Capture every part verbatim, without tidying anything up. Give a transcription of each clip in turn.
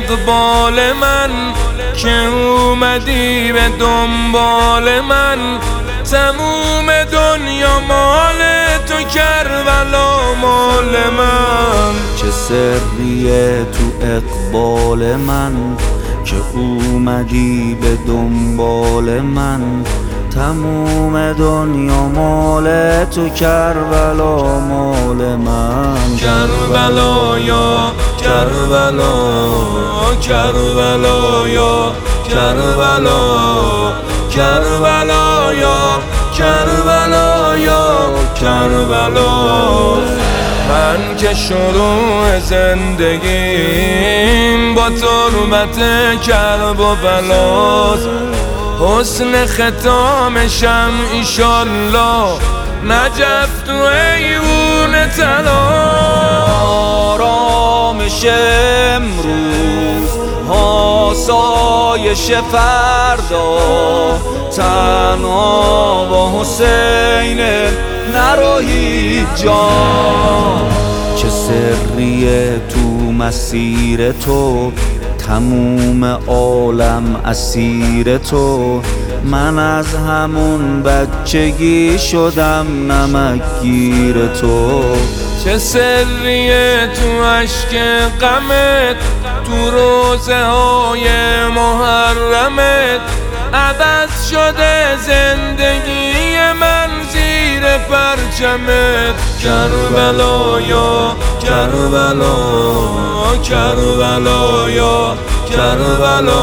اقبال من که اومدی به دنبال من. تموم دنیا مال تو، کربلا مال من. چه سریه تو اقبال من که اومدی به دنبال من. تموم دنیا مال تو، کربلا مال من. کربلا یا کربلا، کربلا یا کربلا، کربلا یا کربلا یا کربلا. من که شروع زندگیم با تربت کرب و بلاست، حسن ختامشم ایشالله نجف تو ایوون طلا. آرامش امروز، آسایش فردا، تنها با حسین نرو هیچ جا. چه سریه تو مسیر تو، تموم عالم اسیر تو. من از همون بچگی شدم نمکگیر تو. چه سریه تو عشق غمت، تو روزه های محرمت. عوض شده زندگی من زیر پرچمت. کربلا یا کربلا، کربلا یا کربلا،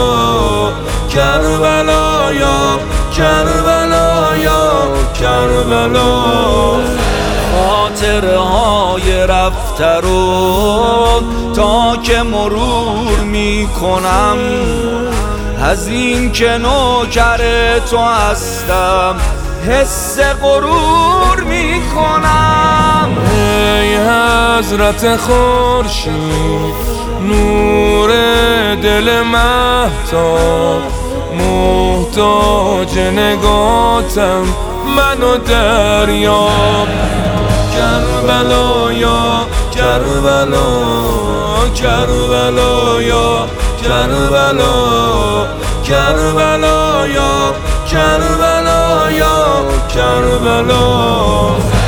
کربلا یا کربلا یا کربلا. خاطره های رفته رو تا که مرور می کنم، از این که نوکر تو هستم حس غرور می کنم. ای حضرت خورشید، نور دل مهتاب، محتاج نگاتم منو دریاب. کربلا یا کربلا، کربلا یا کربلا، کربلا یا کربلا یا کربلا.